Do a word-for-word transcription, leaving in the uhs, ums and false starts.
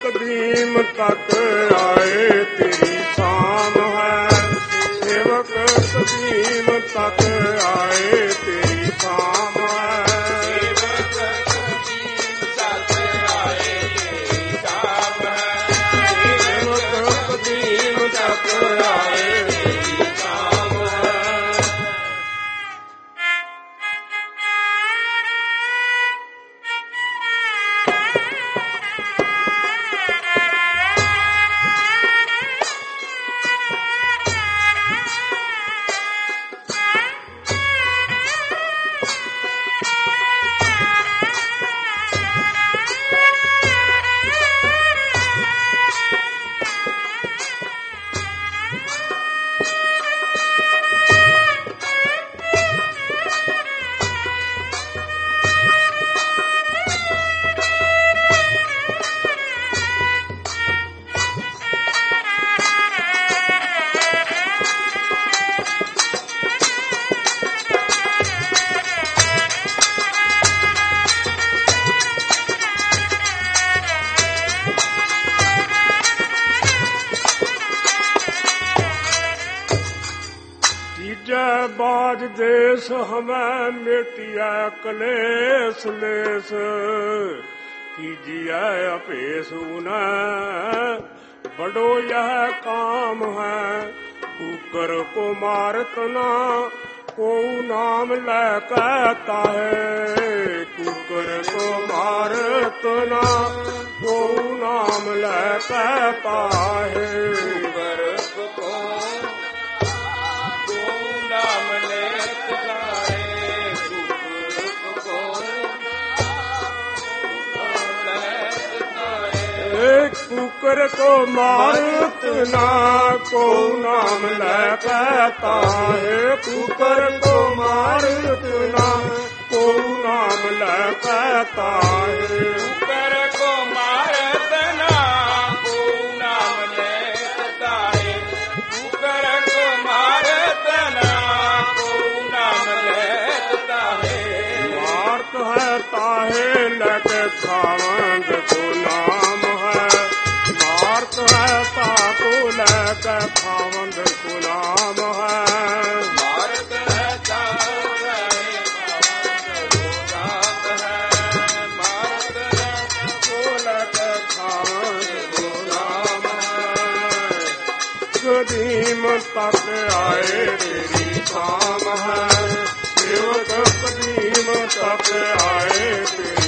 कदीम तक आए तेरी शाम है, सेवक कदीम तक आए तेरी शाम है। सेवक कदीम तक आए तेरी शाम है। जय बाज देश हमें मिटिया कलेस लेस, कीजिए अपेस उन्हें बड़ो यह काम है। कुकर को मारत ना को नाम ले कहता है, कुकर को मारत ना को नाम ले कहता है। कुकर को मारत ना को नाम ले कहता है, कुकर को मारत ना को नाम ले कहता है। कुकर को मारत ना को नाम ले कहता है, कुकर को मारत ना को नाम ले कहता है। मारत है ताहे लगे खावंद को नाम है, मारत है ताको लगे खावंद को नाम है। मारत है ताको लगे खावंद को नाम है, मारत है ताको लगे खावंद को नाम है। कदीम तक आए तेरी शाम है, सेवक कदीम तक आए तेरी